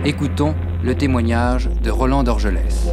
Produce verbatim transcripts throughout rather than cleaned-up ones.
Écoutons le témoignage de Roland d'Orgelès.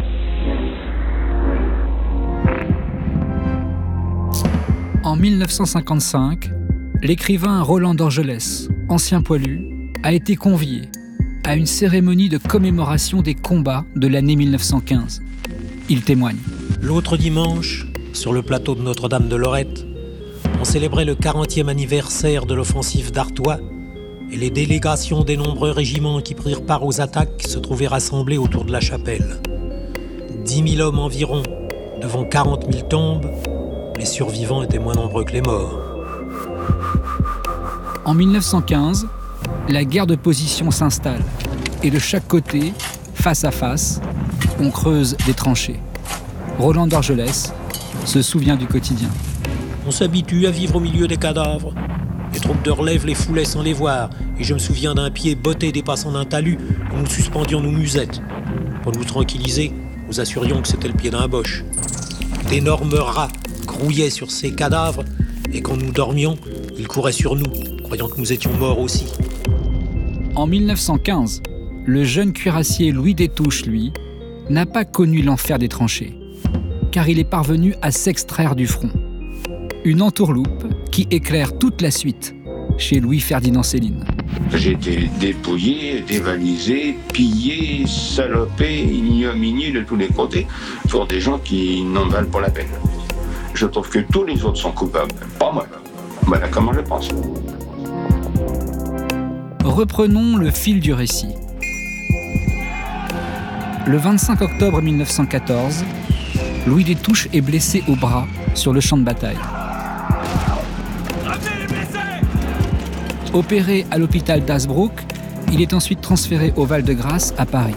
En mille neuf cent cinquante-cinq, l'écrivain Roland d'Orgelès, ancien poilu, a été convié à une cérémonie de commémoration des combats de l'année mille neuf cent quinze. Il témoigne. L'autre dimanche, sur le plateau de Notre-Dame de Lorette, on célébrait le quarantième anniversaire de l'offensive d'Artois et les délégations des nombreux régiments qui prirent part aux attaques se trouvaient rassemblées autour de la chapelle. Dix mille hommes environ, devant quarante mille tombes, les survivants étaient moins nombreux que les morts. En mille neuf cent quinze, la guerre de position s'installe et de chaque côté, face à face, on creuse des tranchées. Roland d'Orgelès se souvient du quotidien. On s'habitue à vivre au milieu des cadavres. Les troupes de relève les foulaient sans les voir, et je me souviens d'un pied botté dépassant d'un talus où nous suspendions nos musettes. Pour nous tranquilliser, nous assurions que c'était le pied d'un boche. D'énormes rats grouillaient sur ces cadavres, et quand nous dormions, ils couraient sur nous, croyant que nous étions morts aussi. En mille neuf cent quinze, le jeune cuirassier Louis Détouche, lui, n'a pas connu l'enfer des tranchées, car il est parvenu à s'extraire du front. Une entourloupe qui éclaire toute la suite chez Louis-Ferdinand Céline. J'ai été dépouillé, dévalisé, pillé, salopé, ignominé de tous les côtés pour des gens qui n'en valent pas la peine. Je trouve que tous les autres sont coupables, pas moi. Voilà comment je pense. Reprenons le fil du récit. Le vingt-cinq octobre mille neuf cent quatorze, Louis Détouche est blessé au bras sur le champ de bataille. Opéré à l'hôpital d'Hasbrook, il est ensuite transféré au Val-de-Grâce à Paris.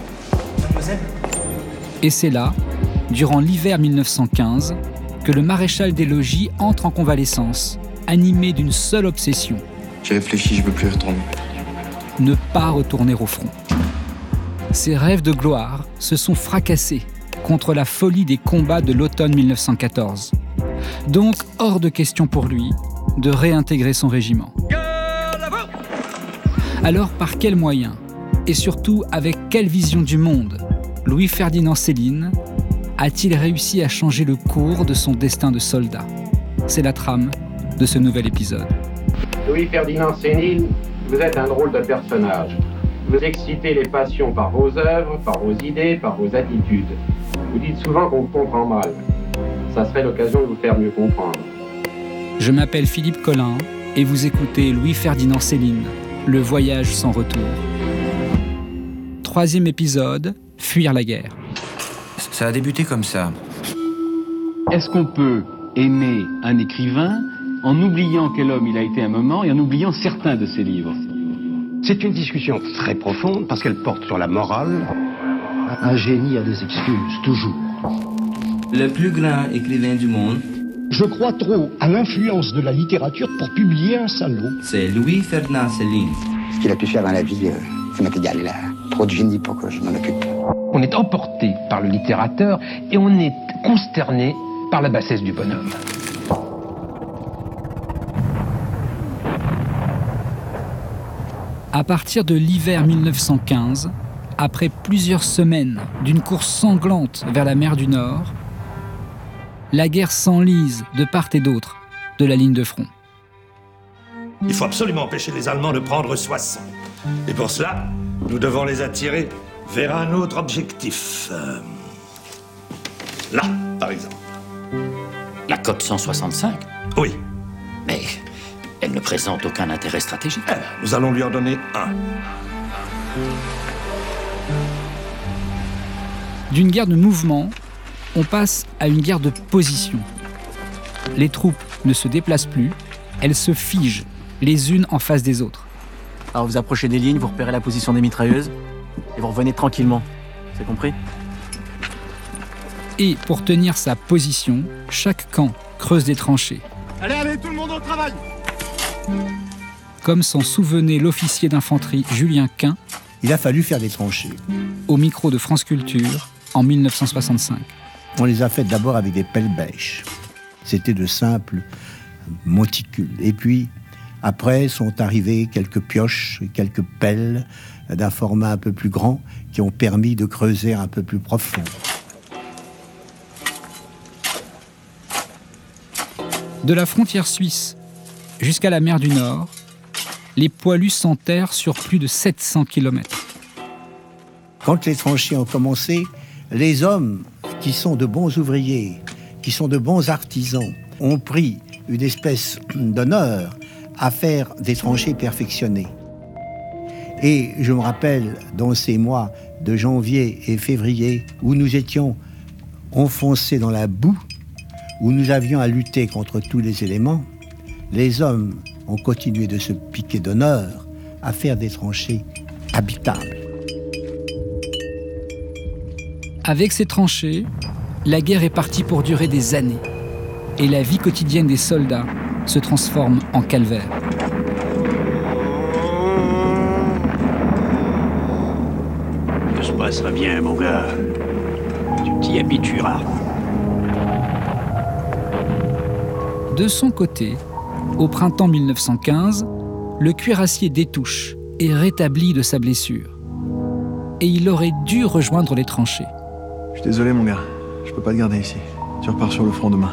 Et c'est là, durant l'hiver mille neuf cent quinze, que le maréchal des logis entre en convalescence, animé d'une seule obsession. J'ai réfléchi, je ne veux plus y retourner. Ne pas retourner au front. Ses rêves de gloire se sont fracassés contre la folie des combats de l'automne mille neuf cent quatorze. Donc, hors de question pour lui de réintégrer son régiment. Alors, par quels moyens, et surtout avec quelle vision du monde, Louis-Ferdinand Céline a-t-il réussi à changer le cours de son destin de soldat? C'est la trame de ce nouvel épisode. Louis-Ferdinand Céline, vous êtes un drôle de personnage. Vous excitez les passions par vos œuvres, par vos idées, par vos attitudes. Vous dites souvent qu'on vous comprend mal. Ça serait l'occasion de vous faire mieux comprendre. Je m'appelle Philippe Collin et vous écoutez Louis-Ferdinand Céline, Le voyage sans retour. Troisième épisode, fuir la guerre. Ça a débuté comme ça. Est-ce qu'on peut aimer un écrivain en oubliant quel homme il a été un moment et en oubliant certains de ses livres? C'est une discussion très profonde parce qu'elle porte sur la morale. Un génie a des excuses, toujours. Le plus grand écrivain du monde. Je crois trop à l'influence de la littérature pour publier un salaud. C'est Louis-Ferdinand Céline. Ce qu'il a pu faire dans la vie, euh, ça m'est égal. Il a trop de génie pour que je m'en occupe. On est emporté par le littérateur et on est consterné par la bassesse du bonhomme. À partir de l'hiver mille neuf cent quinze, après plusieurs semaines d'une course sanglante vers la mer du Nord, la guerre s'enlise de part et d'autre de la ligne de front. Il faut absolument empêcher les Allemands de prendre Soissons. Et pour cela, nous devons les attirer vers un autre objectif. Euh, là, par exemple. La côte cent soixante-cinq? Oui. Mais elle ne présente aucun intérêt stratégique. Eh, nous allons lui en donner un. D'une guerre de mouvement, on passe à une guerre de position. Les troupes ne se déplacent plus, elles se figent, les unes en face des autres. Alors vous approchez des lignes, vous repérez la position des mitrailleuses, et vous revenez tranquillement. C'est compris? Et pour tenir sa position, chaque camp creuse des tranchées. Allez, allez, tout le monde au travail! Comme s'en souvenait l'officier d'infanterie Julien Quint, il a fallu faire des tranchées. Au micro de France Culture, en mille neuf cent soixante-cinq. On les a faites d'abord avec des pelles bêches. C'était de simples monticules. Et puis, Après sont arrivées quelques pioches, quelques pelles d'un format un peu plus grand qui ont permis de creuser un peu plus profond. De la frontière suisse jusqu'à la mer du Nord, les poilus s'enterrent sur plus de sept cents kilomètres. Quand les tranchées ont commencé, les hommes qui sont de bons ouvriers, qui sont de bons artisans, ont pris une espèce d'honneur à faire des tranchées perfectionnées. Et je me rappelle, dans ces mois de janvier et février, où nous étions enfoncés dans la boue, où nous avions à lutter contre tous les éléments, les hommes ont continué de se piquer d'honneur à faire des tranchées habitables. Avec ces tranchées, la guerre est partie pour durer des années. Et la vie quotidienne des soldats se transforme en calvaire. Tout se passera bien, mon gars. Tu t'y habitueras. De son côté, au printemps mille neuf cent quinze, le cuirassier Détouche est rétabli de sa blessure. Et il aurait dû rejoindre les tranchées. Je suis désolé, mon gars. Je peux pas te garder ici. Tu repars sur le front demain.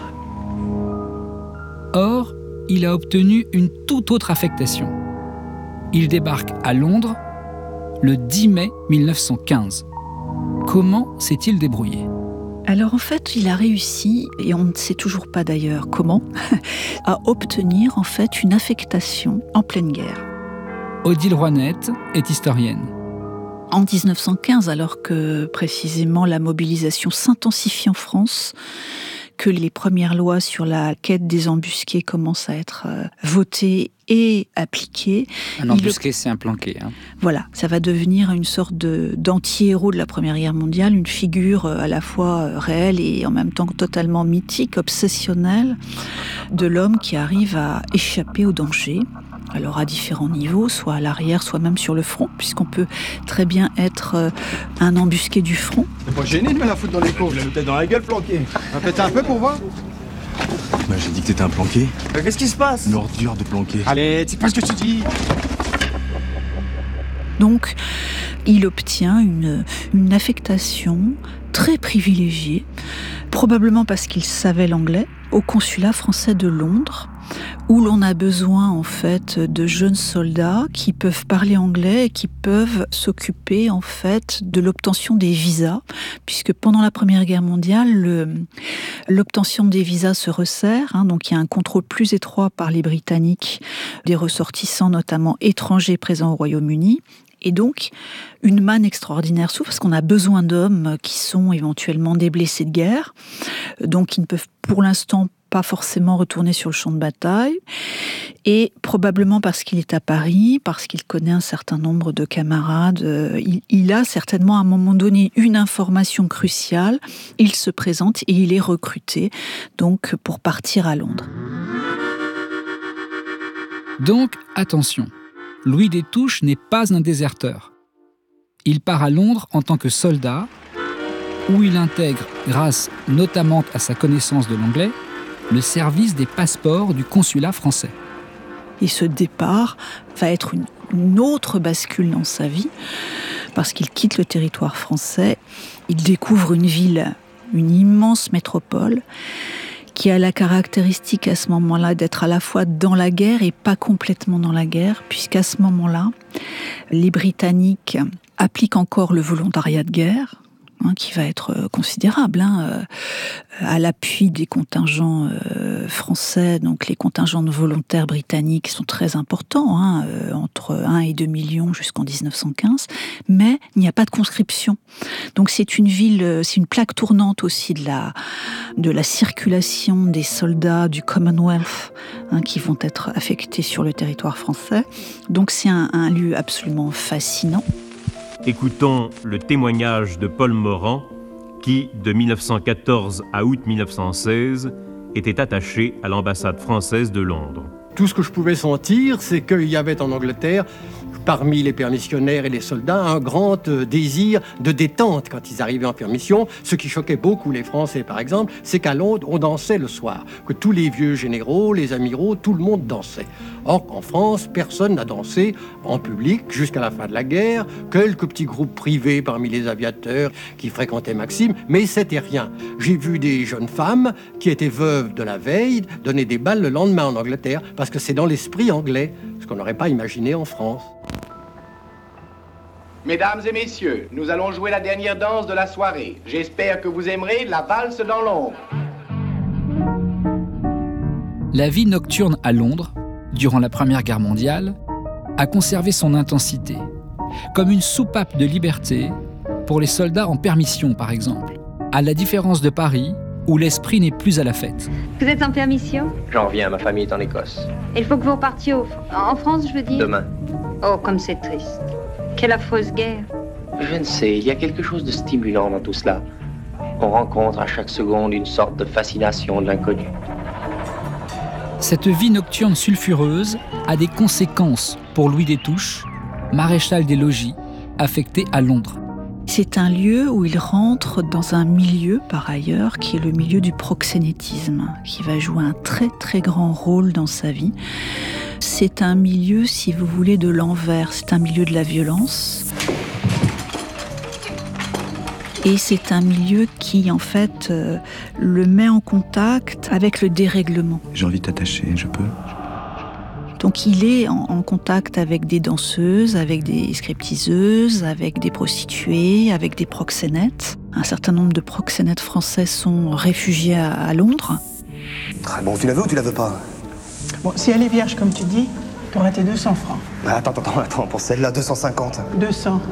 Or, il a obtenu une toute autre affectation. Il débarque à Londres le dix mai mille neuf cent quinze. Comment s'est-il débrouillé ? Alors en fait, il a réussi, et on ne sait toujours pas d'ailleurs comment, à obtenir en fait une affectation en pleine guerre. Odile Roinette est historienne. En dix-neuf cent quinze, alors que précisément la mobilisation s'intensifie en France, que les premières lois sur la quête des embusqués commencent à être euh, votées et appliquées. Un embusqué, il... c'est un planqué. Hein. Voilà, ça va devenir une sorte de, d'anti-héros de la Première Guerre mondiale, une figure à la fois réelle et en même temps totalement mythique, obsessionnelle, de l'homme qui arrive à échapper au danger. Alors à différents niveaux, soit à l'arrière, soit même sur le front, puisqu'on peut très bien être euh, un embusqué du front. T'es pas gêné de me la foutre dans les cours, je l'ai peut-être dans la gueule planqué. On va péter un peu pour voir. Bah j'ai dit que t'étais un planqué. Euh, qu'est-ce qui se passe ? Une ordure de planqué. Allez, c'est pas ce que tu dis. Donc, il obtient une, une affectation très privilégiée, probablement parce qu'il savait l'anglais, au consulat français de Londres, où l'on a besoin en fait de jeunes soldats qui peuvent parler anglais et qui peuvent s'occuper en fait de l'obtention des visas, puisque pendant la Première Guerre mondiale, le, l'obtention des visas se resserre, hein, donc il y a un contrôle plus étroit par les Britanniques des ressortissants, notamment étrangers présents au Royaume-Uni. Et donc, une manne extraordinaire s'ouvre parce qu'on a besoin d'hommes qui sont éventuellement des blessés de guerre, donc qui ne peuvent pour l'instant pas forcément retourner sur le champ de bataille, et probablement parce qu'il est à Paris, parce qu'il connaît un certain nombre de camarades, il, il a certainement à un moment donné une information cruciale, il se présente et il est recruté donc pour partir à Londres. Donc, attention, Louis Détouche n'est pas un déserteur. Il part à Londres en tant que soldat, où il intègre, grâce notamment à sa connaissance de l'anglais, le service des passeports du consulat français. Et ce départ va être une, une autre bascule dans sa vie, parce qu'il quitte le territoire français, il découvre une ville, une immense métropole, qui a la caractéristique à ce moment-là d'être à la fois dans la guerre et pas complètement dans la guerre, puisqu'à ce moment-là, les Britanniques appliquent encore le volontariat de guerre, hein, qui va être considérable, hein, euh, à l'appui des contingents euh, français. Donc les contingents de volontaires britanniques sont très importants, hein, euh, entre un et deux millions jusqu'en dix-neuf cent quinze, mais il n'y a pas de conscription. Donc c'est une ville, c'est une plaque tournante aussi de la, de la circulation des soldats du Commonwealth, hein, qui vont être affectés sur le territoire français. Donc c'est un, un lieu absolument fascinant. Écoutons le témoignage de Paul Morand, qui, de mille neuf cent quatorze à août mille neuf cent seize, était attaché à l'ambassade française de Londres. Tout ce que je pouvais sentir, c'est qu'il y avait en Angleterre, parmi les permissionnaires et les soldats, un grand euh, désir de détente quand ils arrivaient en permission. Ce qui choquait beaucoup les Français, par exemple, c'est qu'à Londres, on dansait le soir, que tous les vieux généraux, les amiraux, tout le monde dansait. Or, en France, personne n'a dansé en public jusqu'à la fin de la guerre, quelques petits groupes privés parmi les aviateurs qui fréquentaient Maxime, mais c'était rien. J'ai vu des jeunes femmes qui étaient veuves de la veille donner des balles le lendemain en Angleterre, parce que c'est dans l'esprit anglais, ce qu'on n'aurait pas imaginé en France. Mesdames et messieurs, nous allons jouer la dernière danse de la soirée. J'espère que vous aimerez la valse dans l'ombre. La vie nocturne à Londres, durant la Première Guerre mondiale, a conservé son intensité, comme une soupape de liberté pour les soldats en permission, par exemple, à la différence de Paris, où l'esprit n'est plus à la fête. Vous êtes en permission? J'en reviens, ma famille est en Écosse. Il faut que vous repartiez au... en France, je veux dire. Demain. Oh, comme c'est triste. Quelle affreuse guerre. Je ne sais, il y a quelque chose de stimulant dans tout cela. On rencontre à chaque seconde une sorte de fascination de l'inconnu. Cette vie nocturne sulfureuse a des conséquences pour Louis Destouches, maréchal des logis, affecté à Londres. C'est un lieu où il rentre dans un milieu, par ailleurs, qui est le milieu du proxénétisme, qui va jouer un très très grand rôle dans sa vie. C'est un milieu, si vous voulez, de l'envers. C'est un milieu de la violence. Et c'est un milieu qui, en fait, euh, le met en contact avec le dérèglement. J'ai envie de t'attacher, je peux? Donc il est en, en contact avec des danseuses, avec des scriptiseuses, avec des prostituées, avec des proxénètes. Un certain nombre de proxénètes français sont réfugiés à, à Londres. Très bon, tu la veux ou tu la veux pas? Bon, si elle est vierge, comme tu dis, t'auras tes deux cents francs. Bah, attends, attends, attends, pour celle-là, deux cent cinquante. deux cents.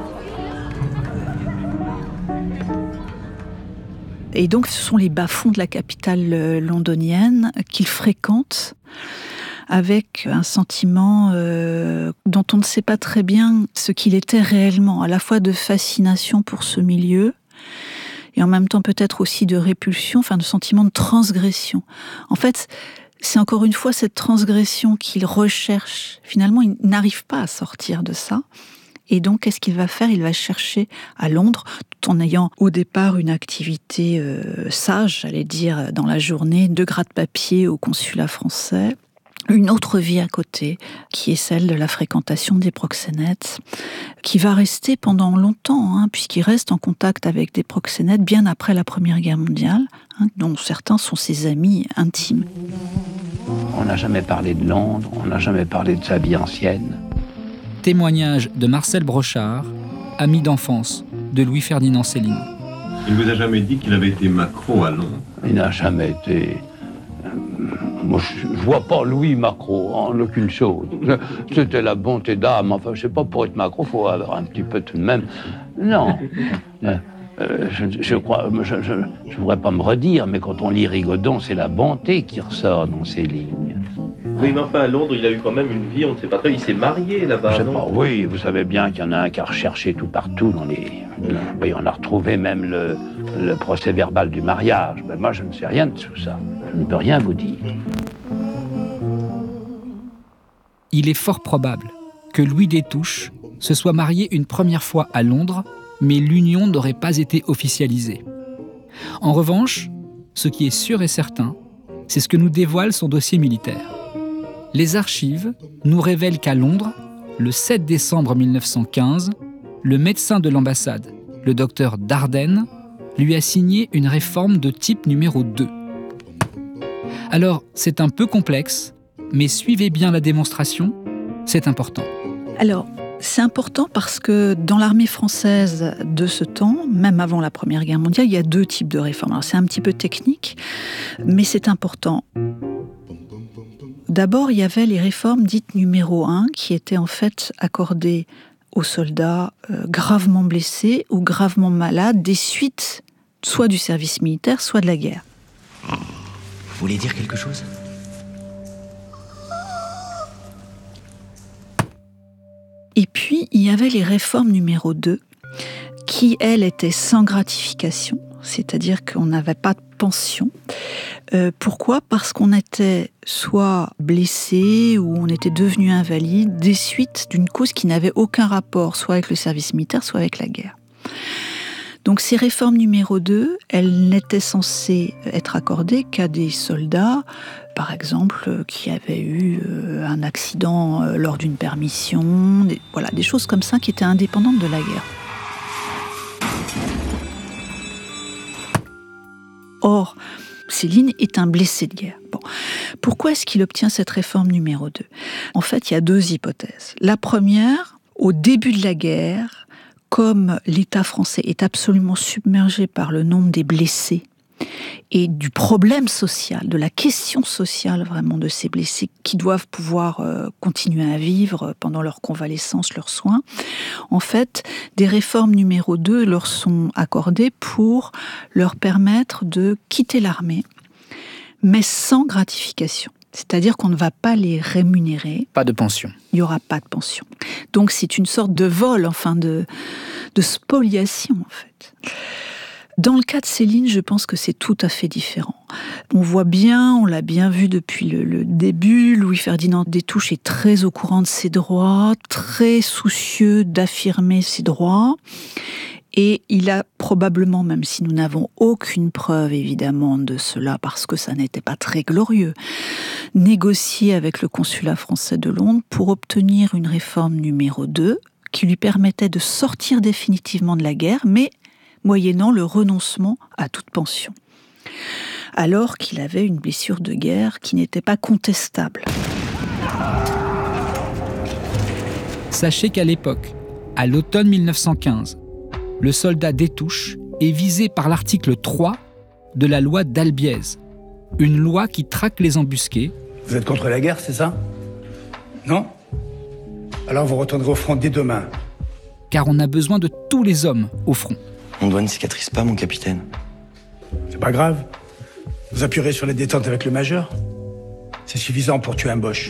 Et donc, ce sont les bas-fonds de la capitale londonienne qu'il fréquente avec un sentiment euh, dont on ne sait pas très bien ce qu'il était réellement, à la fois de fascination pour ce milieu et en même temps peut-être aussi de répulsion, enfin de sentiment de transgression. En fait, c'est encore une fois cette transgression qu'il recherche. Finalement, il n'arrive pas à sortir de ça. Et donc, qu'est-ce qu'il va faire? Il va chercher à Londres, tout en ayant au départ une activité euh, sage, j'allais dire, dans la journée, de gratte-papier au consulat français. Une autre vie à côté, qui est celle de la fréquentation des proxénètes, qui va rester pendant longtemps, hein, puisqu'il reste en contact avec des proxénètes bien après la Première Guerre mondiale, hein, dont certains sont ses amis intimes. On n'a jamais parlé de Londres, on n'a jamais parlé de sa vie ancienne. Témoignage de Marcel Brochard, ami d'enfance de Louis-Ferdinand Céline. Il vous a jamais dit qu'il avait été Macron à Londres? Il n'a jamais été... Moi, je ne vois pas Louis Macron en aucune chose. C'était la bonté d'âme. Enfin, je ne sais pas, pour être Macron, il faut avoir un petit peu tout de même. Non. Euh, je, je crois, je ne voudrais pas me redire, mais quand on lit Rigaudon, c'est la bonté qui ressort dans ses lignes. Oui, mais enfin, à Londres, il a eu quand même une vie, on ne sait pas très. Il s'est marié là-bas. Je sais non pas, oui, vous savez bien qu'il y en a un qui a recherché tout partout dans les. Oui, on a retrouvé même le, le procès verbal du mariage. Mais moi, je ne sais rien de tout ça. Je ne peux rien vous dire. Il est fort probable que Louis Destouches se soit marié une première fois à Londres, mais l'union n'aurait pas été officialisée. En revanche, ce qui est sûr et certain, c'est ce que nous dévoile son dossier militaire. Les archives nous révèlent qu'à Londres, le sept décembre mille neuf cent quinze, le médecin de l'ambassade, le docteur Dardenne, lui a signé une réforme de type numéro deux. Alors, c'est un peu complexe, mais suivez bien la démonstration, c'est important. Alors, c'est important parce que dans l'armée française de ce temps, même avant la Première Guerre mondiale, il y a deux types de réformes. Alors, c'est un petit peu technique, mais c'est important. D'abord, il y avait les réformes dites numéro un, qui étaient en fait accordées aux soldats euh, gravement blessés ou gravement malades des suites soit du service militaire, soit de la guerre. Vous voulez dire quelque chose ? Et puis, il y avait les réformes numéro deux, qui, elles, étaient sans gratification, c'est-à-dire qu'on n'avait pas de pension, Euh, pourquoi ? Parce qu'on était soit blessé ou on était devenu invalide des suites d'une cause qui n'avait aucun rapport soit avec le service militaire, soit avec la guerre. Donc ces réformes numéro deux, elles n'étaient censées être accordées qu'à des soldats, par exemple, qui avaient eu un accident lors d'une permission, des, voilà, des choses comme ça qui étaient indépendantes de la guerre. Or, Céline est un blessé de guerre. Bon. Pourquoi est-ce qu'il obtient cette réforme numéro deux ? En fait, il y a deux hypothèses. La première, au début de la guerre, comme l'État français est absolument submergé par le nombre des blessés et du problème social, de la question sociale vraiment de ces blessés qui doivent pouvoir euh, continuer à vivre pendant leur convalescence, leurs soins, en fait, des réformes numéro deux leur sont accordées pour leur permettre de quitter l'armée, mais sans gratification. C'est-à-dire qu'on ne va pas les rémunérer. Pas de pension. Il n'y aura pas de pension. Donc c'est une sorte de vol, enfin de, de spoliation en fait. Dans le cas de Céline, je pense que c'est tout à fait différent. On voit bien, on l'a bien vu depuis le, le début, Louis-Ferdinand Destouches est très au courant de ses droits, très soucieux d'affirmer ses droits. Et il a probablement, même si nous n'avons aucune preuve évidemment de cela, parce que ça n'était pas très glorieux, négocié avec le consulat français de Londres pour obtenir une réforme numéro deux qui lui permettait de sortir définitivement de la guerre, mais moyennant le renoncement à toute pension. Alors qu'il avait une blessure de guerre qui n'était pas contestable. Sachez qu'à l'époque, à l'automne mille neuf cent quinze, le soldat Destouches est visé par l'article trois de la loi d'Albiez, une loi qui traque les embusqués. Vous êtes contre la guerre, c'est ça ? Non ? Alors vous retournerez au front dès demain. Car on a besoin de tous les hommes au front. Mon doigt ne cicatrise pas, mon capitaine. C'est pas grave. Vous appuierez sur les détentes avec le major. C'est suffisant pour tuer un Boche.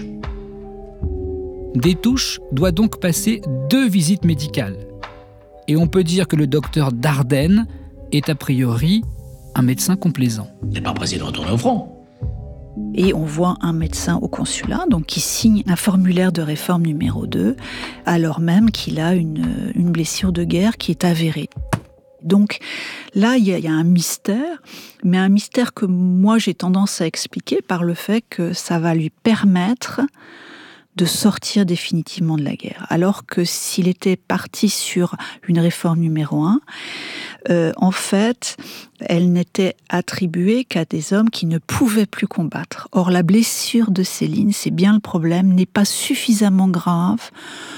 Destouches doit donc passer deux visites médicales. Et on peut dire que le docteur Dardenne est a priori un médecin complaisant. Il n'est pas pressé de retourner au front. Et on voit un médecin au consulat donc, qui signe un formulaire de réforme numéro deux, alors même qu'il a une, une blessure de guerre qui est avérée. Donc là, il y, y a un mystère, mais un mystère que moi j'ai tendance à expliquer par le fait que ça va lui permettre de sortir définitivement de la guerre. Alors que s'il était parti sur une réforme numéro un, euh, en fait, elle n'était attribuée qu'à des hommes qui ne pouvaient plus combattre. Or, la blessure de Céline, c'est bien le problème, n'est pas suffisamment grave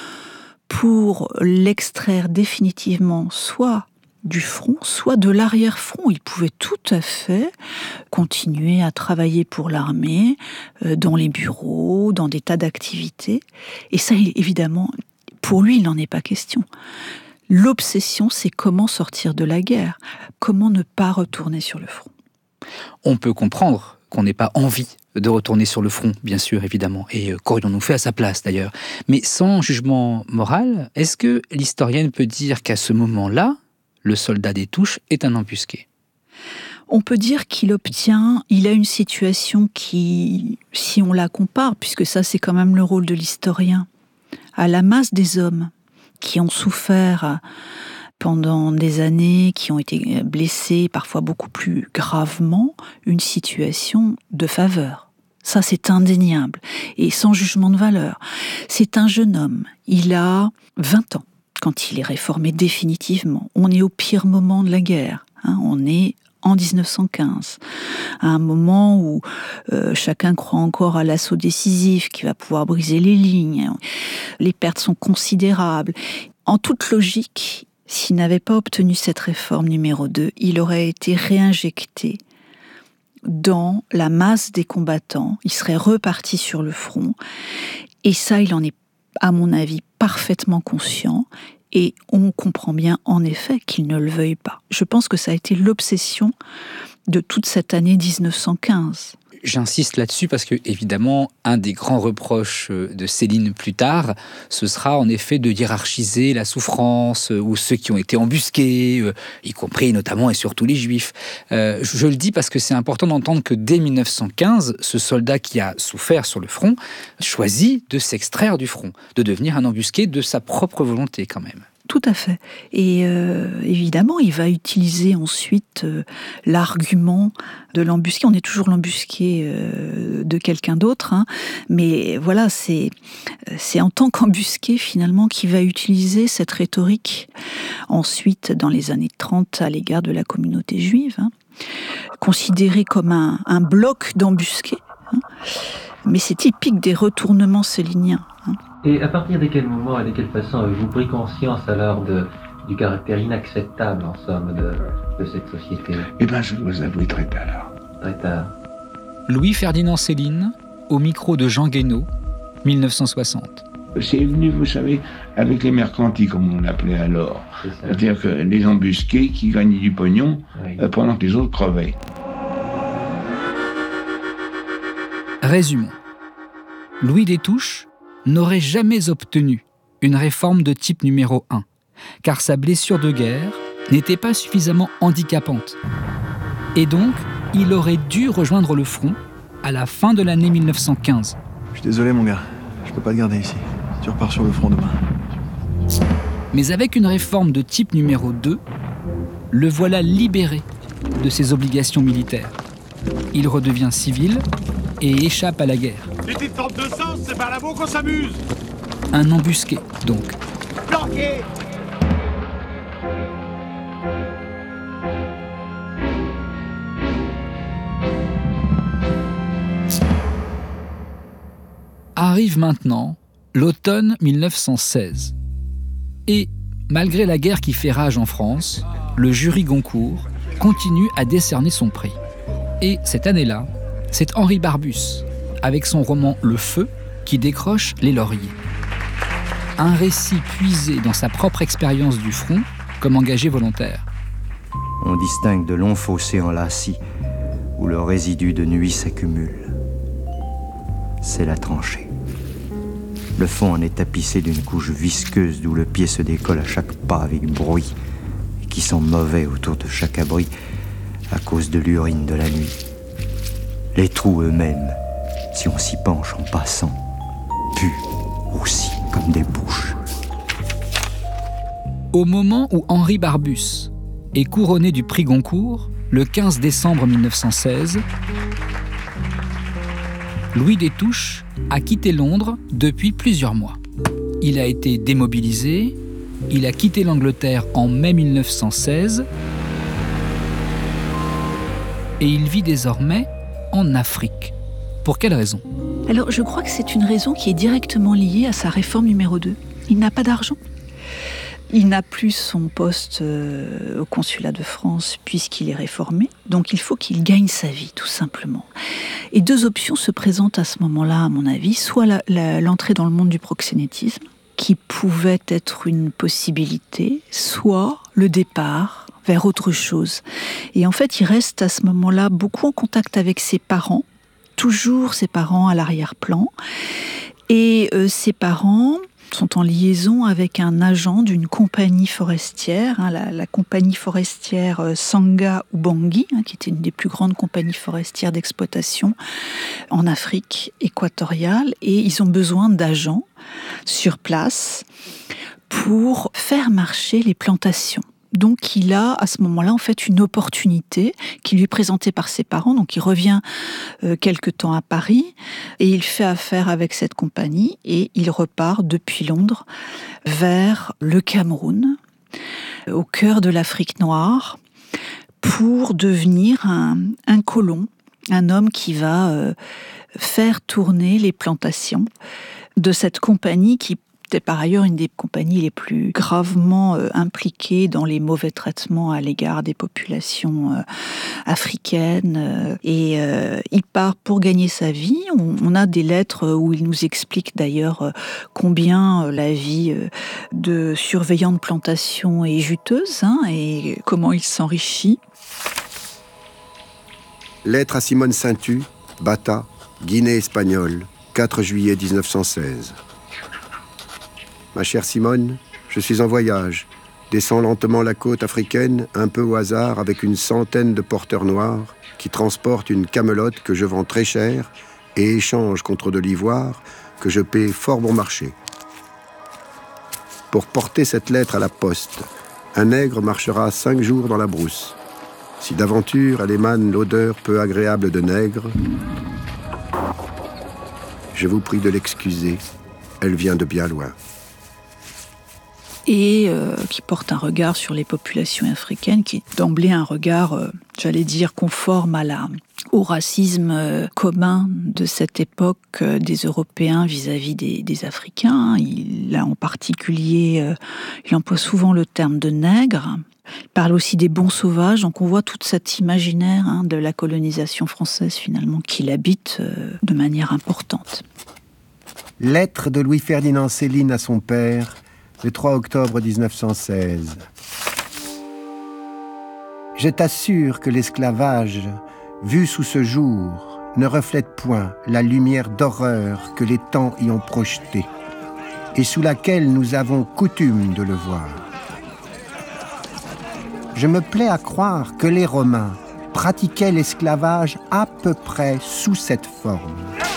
pour l'extraire définitivement soit du front, soit de l'arrière-front. Il pouvait tout à fait continuer à travailler pour l'armée, euh, dans les bureaux, dans des tas d'activités. Et ça, évidemment, pour lui, il n'en est pas question. L'obsession, c'est comment sortir de la guerre, comment ne pas retourner sur le front. On peut comprendre qu'on n'ait pas envie de retourner sur le front, bien sûr, évidemment. Et qu'aurions-nous fait à sa place, d'ailleurs. Mais sans jugement moral, est-ce que l'historienne peut dire qu'à ce moment-là, le soldat Destouches est un embusqué? On peut dire qu'il obtient, il a une situation qui, si on la compare, puisque ça c'est quand même le rôle de l'historien, à la masse des hommes qui ont souffert pendant des années, qui ont été blessés parfois beaucoup plus gravement, une situation de faveur. Ça c'est indéniable et sans jugement de valeur. C'est un jeune homme, il a vingt ans. Quand il est réformé définitivement. On est au pire moment de la guerre. Hein, on est en dix-neuf cent quinze, à un moment où euh, chacun croit encore à l'assaut décisif qui va pouvoir briser les lignes. Les pertes sont considérables. En toute logique, s'il n'avait pas obtenu cette réforme numéro deux, il aurait été réinjecté dans la masse des combattants. Il serait reparti sur le front. Et ça, il en est, à mon avis, parfaitement conscient, et on comprend bien en effet qu'il ne le veuille pas. Je pense que ça a été l'obsession de toute cette année dix-neuf cent quinze. J'insiste là-dessus parce que, évidemment, un des grands reproches de Céline plus tard, ce sera en effet de hiérarchiser la souffrance ou ceux qui ont été embusqués, y compris notamment et surtout les Juifs. Euh, je le dis parce que c'est important d'entendre que dès mille neuf cent quinze, ce soldat qui a souffert sur le front choisit de s'extraire du front, de devenir un embusqué de sa propre volonté quand même. Tout à fait. Et euh, évidemment, il va utiliser ensuite euh, l'argument de l'embusqué. On est toujours l'embusqué euh, de quelqu'un d'autre, hein. Mais voilà, c'est, c'est en tant qu'embusqué, finalement, qu'il va utiliser cette rhétorique ensuite, dans les années trente, à l'égard de la communauté juive, hein, considéré comme un, un bloc d'embusqués. Hein. Mais c'est typique des retournements céliniens. Hein. Et à partir de quel moment et de quelle façon avez-vous pris conscience alors de, du caractère inacceptable, en somme, de, de cette société ? Eh bien, je dois avouer très tard. Très tard. Louis-Ferdinand Céline, au micro de Jean Guénaud, mille neuf cent soixante. C'est venu, vous savez, avec les mercantis, comme on l'appelait alors. C'est C'est-à-dire que les embusqués qui gagnaient du pognon oui. euh, pendant que les autres crevaient. Résumons. Louis Détouche n'aurait jamais obtenu une réforme de type numéro un, car sa blessure de guerre n'était pas suffisamment handicapante. Et donc, il aurait dû rejoindre le front à la fin de l'année mille neuf cent quinze. Je suis désolé, mon gars. Je peux pas te garder ici. Tu repars sur le front demain. Mais avec une réforme de type numéro deux, le voilà libéré de ses obligations militaires. Il redevient civil et échappe à la guerre. Petite forme de sens, c'est par là-bas qu'on s'amuse. Un embusqué, donc. Planqué. Arrive maintenant l'automne mille neuf cent seize. Et, malgré la guerre qui fait rage en France, le jury Goncourt continue à décerner son prix. Et cette année-là, c'est Henri Barbusse, avec son roman Le Feu, qui décroche les lauriers. Un récit puisé dans sa propre expérience du front comme engagé volontaire. On distingue de longs fossés enlacés où le résidu de nuit s'accumule. C'est la tranchée. Le fond en est tapissé d'une couche visqueuse d'où le pied se décolle à chaque pas avec bruit et qui sent mauvais autour de chaque abri à cause de l'urine de la nuit. Les trous eux-mêmes, si on s'y penche en passant, puent aussi comme des bouches. Au moment où Henri Barbusse est couronné du prix Goncourt, le quinze décembre mille neuf cent seize, Louis Détouche a quitté Londres depuis plusieurs mois. Il a été démobilisé, il a quitté l'Angleterre en mai mille neuf cent seize et il vit désormais en Afrique. Pour quelle raison ? Alors, je crois que c'est une raison qui est directement liée à sa réforme numéro deux. Il n'a pas d'argent. Il n'a plus son poste euh, au consulat de France puisqu'il est réformé. Donc, il faut qu'il gagne sa vie, tout simplement. Et deux options se présentent à ce moment-là, à mon avis. Soit la, la, l'entrée dans le monde du proxénétisme, qui pouvait être une possibilité, soit le départ vers autre chose. Et en fait, il reste à ce moment-là beaucoup en contact avec ses parents, toujours ses parents à l'arrière-plan. Et euh, ses parents sont en liaison avec un agent d'une compagnie forestière, hein, la, la compagnie forestière euh, Sanga Ubangi, hein, qui était une des plus grandes compagnies forestières d'exploitation en Afrique équatoriale. Et ils ont besoin d'agents sur place pour faire marcher les plantations. Donc il a à ce moment-là en fait une opportunité qui lui est présentée par ses parents. Donc il revient euh, quelque temps à Paris et il fait affaire avec cette compagnie et il repart depuis Londres vers le Cameroun, au cœur de l'Afrique noire, pour devenir un, un colon, un homme qui va euh, faire tourner les plantations de cette compagnie qui c'était par ailleurs une des compagnies les plus gravement euh, impliquées dans les mauvais traitements à l'égard des populations euh, africaines. Euh, et euh, il part pour gagner sa vie. On, on a des lettres où il nous explique d'ailleurs euh, combien euh, la vie euh, de surveillant de plantation est juteuse, hein, et comment il s'enrichit. Lettre à Simone Saintu, Bata, Guinée espagnole, quatre juillet mille neuf cent seize. Ma chère Simone, je suis en voyage. Descends lentement la côte africaine, un peu au hasard, avec une centaine de porteurs noirs qui transportent une camelote que je vends très cher et échange contre de l'ivoire que je paie fort bon marché. Pour porter cette lettre à la poste, un nègre marchera cinq jours dans la brousse. Si d'aventure elle émane l'odeur peu agréable de nègre, je vous prie de l'excuser, elle vient de bien loin. Et euh, qui porte un regard sur les populations africaines, qui est d'emblée un regard, euh, j'allais dire, conforme à la, au racisme euh, commun de cette époque euh, des Européens vis-à-vis des, des Africains. Il a en particulier, euh, il emploie souvent le terme de nègre. Il parle aussi des bons sauvages, donc on voit tout cet imaginaire hein, de la colonisation française finalement qui l'habite euh, de manière importante. Lettre de Louis-Ferdinand Céline à son père, le trois octobre mille neuf cent seize. Je t'assure que l'esclavage, vu sous ce jour, ne reflète point la lumière d'horreur que les temps y ont projetée, et sous laquelle nous avons coutume de le voir. Je me plais à croire que les Romains pratiquaient l'esclavage à peu près sous cette forme.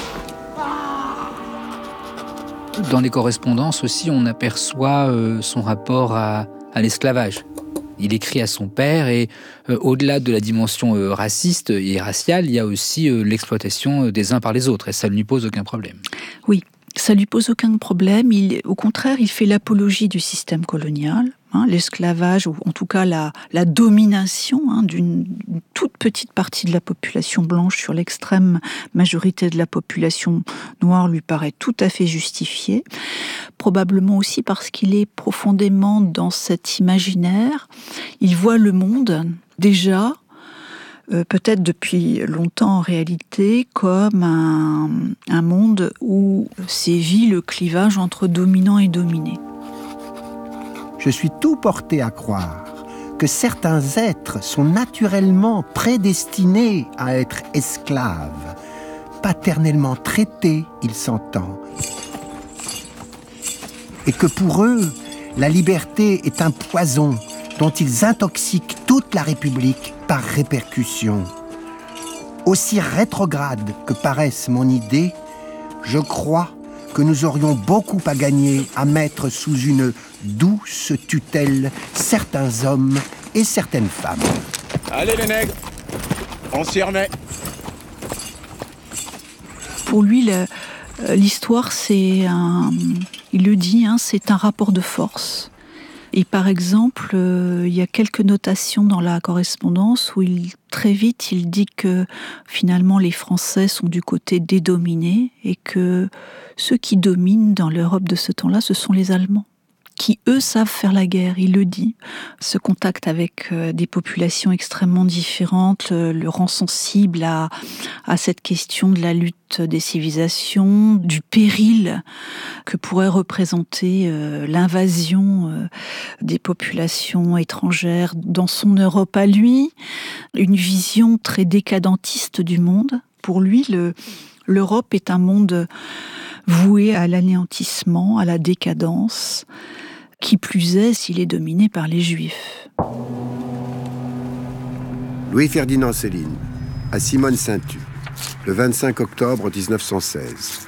Dans les correspondances aussi, on aperçoit euh, son rapport à, à l'esclavage. Il écrit à son père et euh, au-delà de la dimension euh, raciste et raciale, il y a aussi euh, l'exploitation des uns par les autres et ça ne lui pose aucun problème. Oui, ça ne lui pose aucun problème. Il, au contraire, il fait l'apologie du système colonial. Hein, l'esclavage, ou en tout cas la, la domination hein, d'une toute petite partie de la population blanche sur l'extrême majorité de la population noire lui paraît tout à fait justifiée. Probablement aussi parce qu'il est profondément dans cet imaginaire. Il voit le monde déjà, euh, peut-être depuis longtemps en réalité, comme un, un monde où sévit le clivage entre dominant et dominé. Je suis tout porté à croire que certains êtres sont naturellement prédestinés à être esclaves, paternellement traités, il s'entend, et que pour eux, la liberté est un poison dont ils intoxiquent toute la République par répercussion. Aussi rétrograde que paraisse mon idée, je crois que nous aurions beaucoup à gagner à mettre sous une douce tutelle certains hommes et certaines femmes. Allez les nègres, on s'y remet. Pour lui, le, l'histoire, c'est un... Il le dit, hein, c'est un rapport de force. Et par exemple, euh, il y a quelques notations dans la correspondance où il, très vite, il dit que finalement les Français sont du côté des dominés et que ceux qui dominent dans l'Europe de ce temps-là, ce sont les Allemands, qui eux savent faire la guerre, il le dit. Ce contact avec euh, des populations extrêmement différentes le, le rend sensible à, à cette question de la lutte des civilisations, du péril que pourrait représenter euh, l'invasion euh, des populations étrangères dans son Europe à lui, une vision très décadentiste du monde. Pour lui, le, l'Europe est un monde voué à l'anéantissement, à la décadence, qui plus est s'il est dominé par les Juifs. Louis-Ferdinand Céline, à Simone Saintu, le vingt-cinq octobre mille neuf cent seize.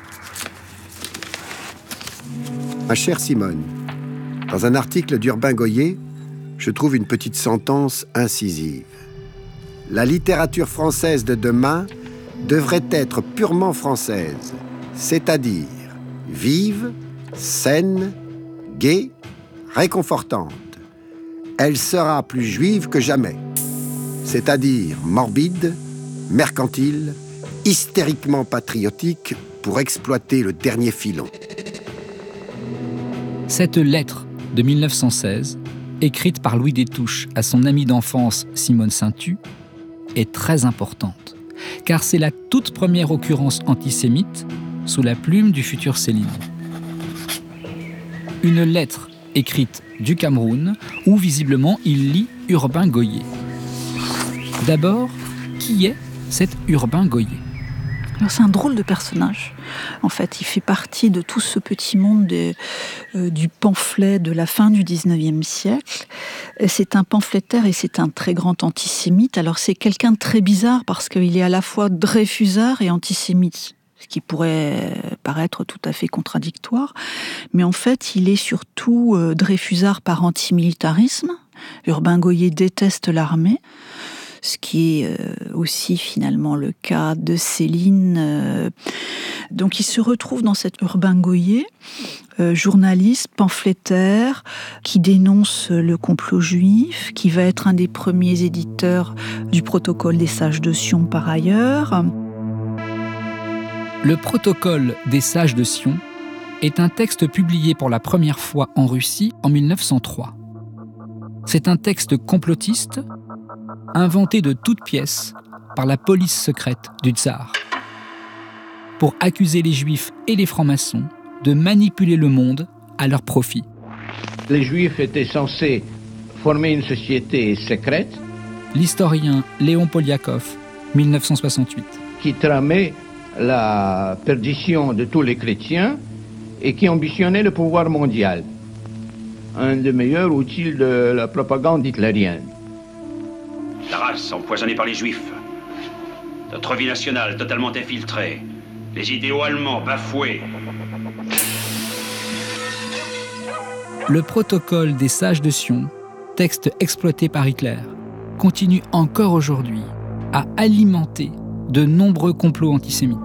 Ma chère Simone, dans un article d'Urbain Goyer, je trouve une petite sentence incisive. La littérature française de demain devrait être purement française, c'est-à-dire vive, saine, gaie, réconfortante. Elle sera plus juive que jamais, c'est-à-dire morbide, mercantile, hystériquement patriotique pour exploiter le dernier filon. Cette lettre de mille neuf cent seize, écrite par Louis Destouches à son amie d'enfance Simone Saintu, est très importante, car c'est la toute première occurrence antisémite sous la plume du futur Céline. Une lettre écrite du Cameroun, où visiblement il lit Urbain Goyer. D'abord, qui est cet Urbain Goyer ? Alors c'est un drôle de personnage. En fait, il fait partie de tout ce petit monde de, euh, du pamphlet de la fin du dix-neuvième siècle. C'est un pamphlétaire et c'est un très grand antisémite. Alors c'est quelqu'un de très bizarre parce qu'il est à la fois dreyfusard et antisémite, ce qui pourrait paraître tout à fait contradictoire. Mais en fait, il est surtout euh, dreyfusard par antimilitarisme. Urbain Goyer déteste l'armée, ce qui est aussi finalement le cas de Céline. Donc il se retrouve dans cet Urbain Goyer, euh, journaliste, pamphlétaire, qui dénonce le complot juif, qui va être un des premiers éditeurs du protocole des sages de Sion par ailleurs. Le protocole des sages de Sion est un texte publié pour la première fois en Russie en mille neuf cent trois. C'est un texte complotiste, inventé de toutes pièces par la police secrète du tsar, pour accuser les juifs et les francs-maçons de manipuler le monde à leur profit. Les juifs étaient censés former une société secrète. L'historien Léon Poliakov, mille neuf cent soixante-huit. Qui tramait la perdition de tous les chrétiens et qui ambitionnait le pouvoir mondial. Un des meilleurs outils de la propagande hitlérienne. La race empoisonnée par les juifs. Notre vie nationale totalement infiltrée. Les idéaux allemands bafoués. Le protocole des sages de Sion, texte exploité par Hitler, continue encore aujourd'hui à alimenter de nombreux complots antisémites.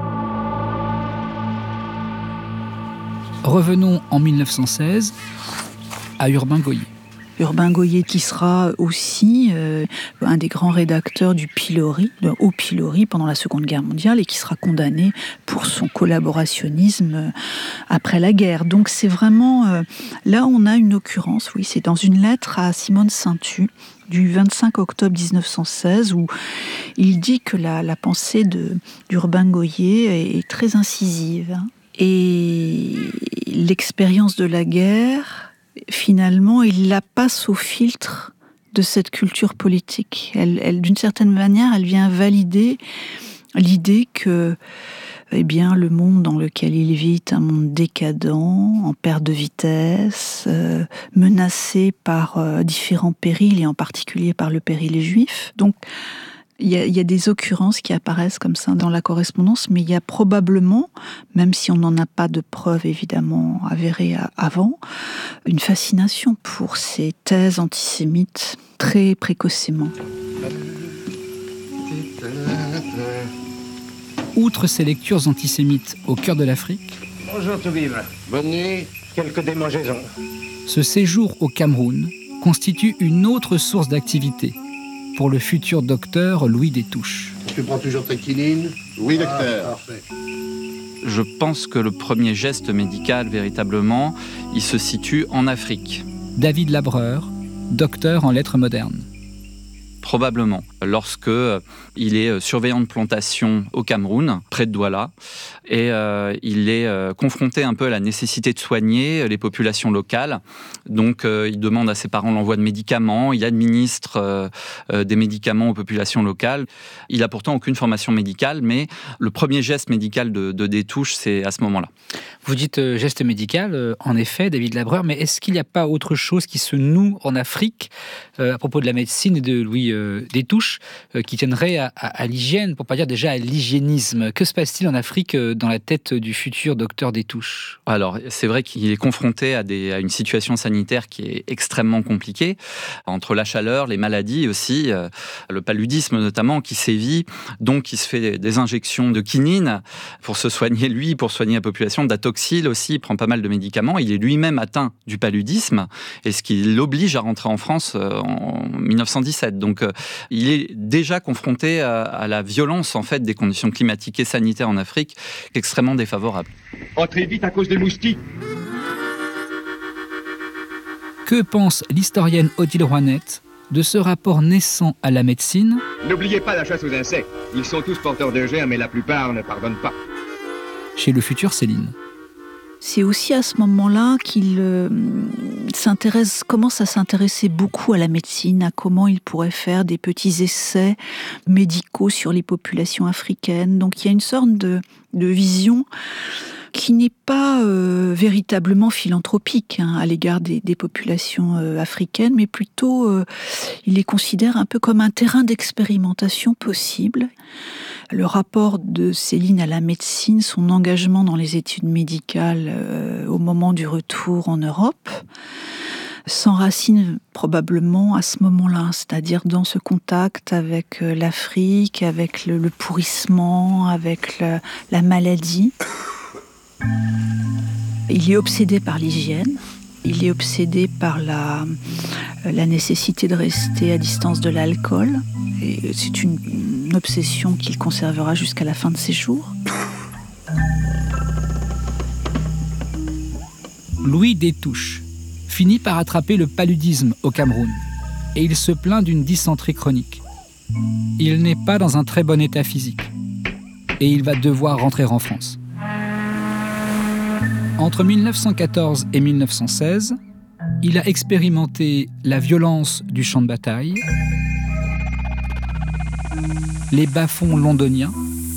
Revenons en mille neuf cent seize à Urbain Goyer. Urbain Goyer qui sera aussi euh, un des grands rédacteurs du pilori, de Haut Pilori pendant la Seconde Guerre mondiale et qui sera condamné pour son collaborationnisme euh, après la guerre. Donc c'est vraiment... Euh, là on a une occurrence, oui, c'est dans une lettre à Simone Saintu du vingt-cinq octobre mille neuf cent seize où il dit que la, la pensée de, d'Urbain Goyer est, est très incisive. Hein. Et l'expérience de la guerre... Finalement, il la passe au filtre de cette culture politique. Elle, elle, d'une certaine manière, elle vient valider l'idée que, eh bien, le monde dans lequel il vit est un monde décadent, en perte de vitesse, euh, menacé par euh, différents périls, et en particulier par le péril juif. Donc, il y, a, il y a des occurrences qui apparaissent comme ça dans la correspondance, mais il y a probablement, même si on n'en a pas de preuves évidemment avérées avant, une fascination pour ces thèses antisémites très précocement. Outre ces lectures antisémites au cœur de l'Afrique, bonjour Toubib, bonne nuit, quelques démangeaisons. Ce séjour au Cameroun constitue une autre source d'activité pour le futur docteur Louis Détouche. Tu prends toujours ta quinine ? Oui, docteur. Ah, parfait. Je pense que le premier geste médical, véritablement, il se situe en Afrique. David Labreur, docteur en lettres modernes. Probablement, lorsque euh, il est surveillant de plantation au Cameroun, près de Douala, et euh, il est euh, confronté un peu à la nécessité de soigner les populations locales. Donc euh, il demande à ses parents l'envoi de médicaments, il administre euh, euh, des médicaments aux populations locales. Il n'a pourtant aucune formation médicale, mais le premier geste médical de, de Détouche, c'est à ce moment-là. Vous dites euh, geste médical, euh, en effet, David Labreur, mais est-ce qu'il n'y a pas autre chose qui se noue en Afrique euh, à propos de la médecine et de Louis euh, Détouche euh, qui tiendrait à, à, à l'hygiène, pour pas dire déjà à l'hygiénisme? Que se passe-t-il en Afrique euh, dans la tête du futur docteur Détouche? Alors, c'est vrai qu'il est confronté à, des, à une situation sanitaire qui est extrêmement compliquée, entre la chaleur, les maladies aussi, euh, le paludisme notamment qui sévit, donc il se fait des injections de quinine pour se soigner lui, pour soigner la population, d'atoxyl aussi, il prend pas mal de médicaments, il est lui-même atteint du paludisme, et ce qui l'oblige à rentrer en France euh, en mille neuf cent dix-sept. Donc euh, il est déjà confronté à, à la violence en fait des conditions climatiques et sanitaires en Afrique, extrêmement défavorables. Entrez vite à cause des moustiques. Que pense l'historienne Odile Roinette de ce rapport naissant à la médecine? N'oubliez pas la chasse aux insectes. Ils sont tous porteurs de germes et la plupart ne pardonnent pas. Chez le futur Céline. C'est aussi à ce moment-là qu'il euh, s'intéresse, commence à s'intéresser beaucoup à la médecine, à comment il pourrait faire des petits essais médicaux sur les populations africaines. Donc il y a une sorte de, de vision qui n'est pas euh, véritablement philanthropique hein, à l'égard des, des populations euh, africaines, mais plutôt euh, il les considère un peu comme un terrain d'expérimentation possible. Le rapport de Céline à la médecine, son engagement dans les études médicales euh, au moment du retour en Europe, s'enracine probablement à ce moment-là, c'est-à-dire dans ce contact avec l'Afrique, avec le, le pourrissement, avec la, la maladie. Il est obsédé par l'hygiène, il est obsédé par la, la nécessité de rester à distance de l'alcool. Et c'est une, une obsession qu'il conservera jusqu'à la fin de ses jours. Louis Détouche finit par attraper le paludisme au Cameroun et il se plaint d'une dysenterie chronique. Il n'est pas dans un très bon état physique et il va devoir rentrer en France. Entre mille neuf cent quatorze et mille neuf cent seize, il a expérimenté la violence du champ de bataille, les bas-fonds londoniens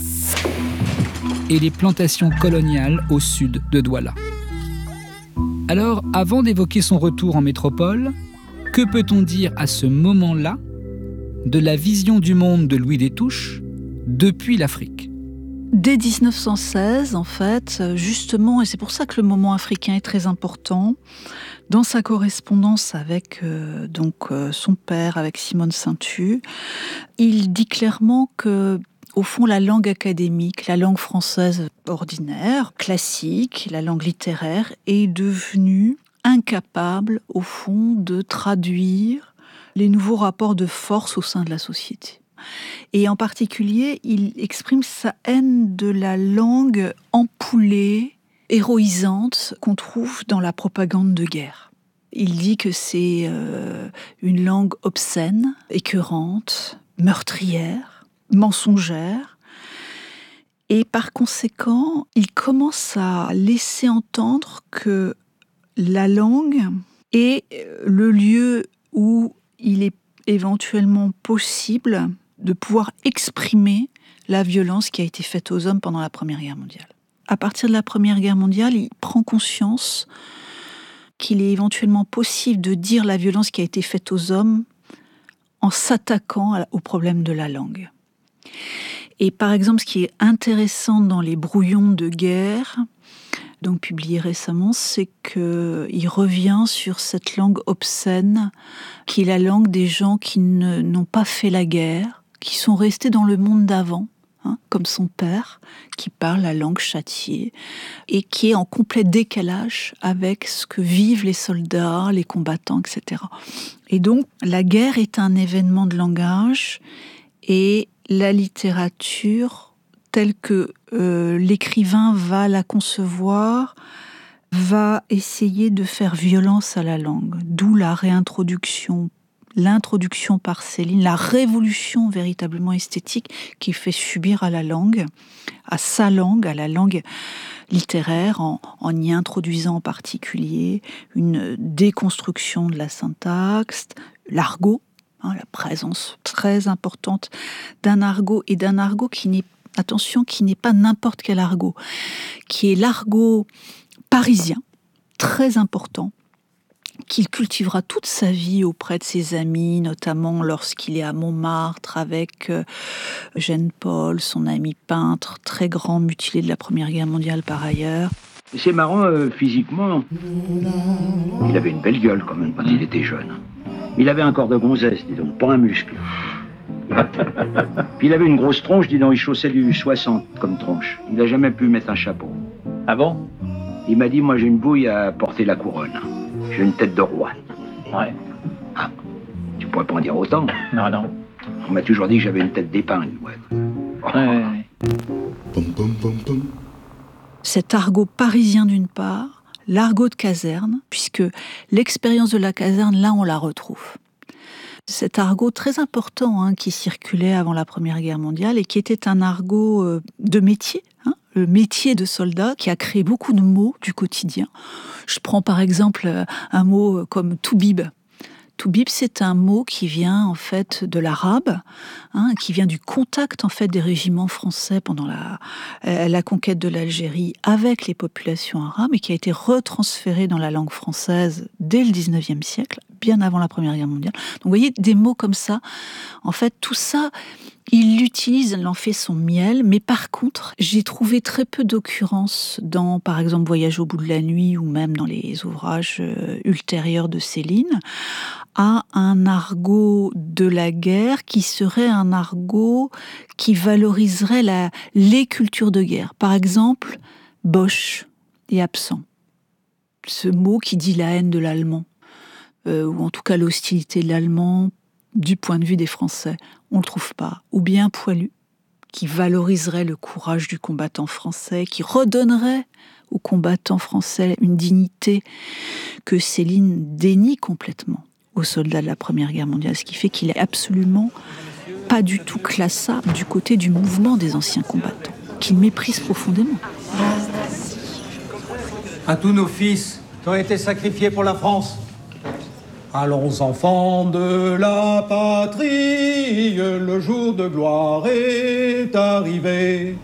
et les plantations coloniales au sud de Douala. Alors, avant d'évoquer son retour en métropole, que peut-on dire à ce moment-là de la vision du monde de Louis Détouche depuis l'Afrique ? Dès dix-neuf cent seize, en fait, justement, et c'est pour ça que le moment africain est très important, dans sa correspondance avec euh, donc, euh, son père, avec Simone Saintu, il dit clairement que, au fond, la langue académique, la langue française ordinaire, classique, la langue littéraire, est devenue incapable, au fond, de traduire les nouveaux rapports de force au sein de la société. Et en particulier, il exprime sa haine de la langue empoulée, héroïsante, qu'on trouve dans la propagande de guerre. Il dit que c'est euh, une langue obscène, écœurante, meurtrière, mensongère. Et par conséquent, il commence à laisser entendre que la langue est le lieu où il est éventuellement possible de pouvoir exprimer la violence qui a été faite aux hommes pendant la Première Guerre mondiale. À partir de la Première Guerre mondiale, il prend conscience qu'il est éventuellement possible de dire la violence qui a été faite aux hommes en s'attaquant au problème de la langue. Et par exemple, ce qui est intéressant dans les brouillons de guerre, donc publié récemment, c'est qu'il revient sur cette langue obscène, qui est la langue des gens qui ne, n'ont pas fait la guerre, qui sont restés dans le monde d'avant, hein, comme son père, qui parle la langue châtiée, et qui est en complet décalage avec ce que vivent les soldats, les combattants, et cetera. Et donc, la guerre est un événement de langage, et la littérature, telle que euh, l'écrivain va la concevoir, va essayer de faire violence à la langue. D'où la réintroduction, l'introduction par Céline, la révolution véritablement esthétique qu'il fait subir à la langue, à sa langue, à la langue littéraire, en, en y introduisant en particulier une déconstruction de la syntaxe, l'argot, hein, la présence très importante d'un argot, et d'un argot qui n'est, attention, qui n'est pas n'importe quel argot, qui est l'argot parisien, très important, qu'il cultivera toute sa vie auprès de ses amis, notamment lorsqu'il est à Montmartre avec euh, Eugène Paul, son ami peintre, très grand mutilé de la Première Guerre mondiale par ailleurs. C'est marrant, euh, physiquement, il avait une belle gueule quand même quand il était jeune. Il avait un corps de gonzesse, dis donc, pas un muscle. Puis il avait une grosse tronche, dis donc, il chaussait du soixante comme tronche. Il n'a jamais pu mettre un chapeau. Ah bon? Il m'a dit, moi j'ai une bouille à porter la couronne. J'ai une tête de roi. Ouais. Ah, tu pourrais pas en dire autant. Non, non. On m'a toujours dit que j'avais une tête d'épingle. Ouais. Oh. Ouais, ouais, ouais. Pom, pom, pom, pom. Cet argot parisien d'une part, l'argot de caserne, puisque l'expérience de la caserne, là on la retrouve. Cet argot très important hein, qui circulait avant la Première Guerre mondiale et qui était un argot euh, de métier, hein, le métier de soldat qui a créé beaucoup de mots du quotidien. Je prends par exemple un mot comme toubib. Toubib, c'est un mot qui vient en fait de l'arabe, hein, qui vient du contact en fait des régiments français pendant la, euh, la conquête de l'Algérie avec les populations arabes et qui a été retransféré dans la langue française dès le dix-neuvième siècle, bien avant la Première Guerre mondiale. Donc vous voyez, des mots comme ça, en fait, tout ça, il l'utilise, il en fait son miel, mais par contre, j'ai trouvé très peu d'occurrences dans, par exemple, Voyage au bout de la nuit ou même dans les ouvrages euh, ultérieurs de Céline, à un argot de la guerre qui serait un argot qui valoriserait la, les cultures de guerre. Par exemple, Boche et absent. Ce mot qui dit la haine de l'allemand, euh, ou en tout cas l'hostilité de l'allemand du point de vue des Français. On ne le trouve pas. Ou bien poilu, qui valoriserait le courage du combattant français, qui redonnerait aux combattants français une dignité que Céline dénie complètement aux soldats de la Première Guerre mondiale, ce qui fait qu'il est absolument pas du tout classable du côté du mouvement des anciens combattants, qu'il méprise profondément. À tous nos fils qui ont été sacrifiés pour la France, allons enfants de la patrie, le jour de gloire est arrivé.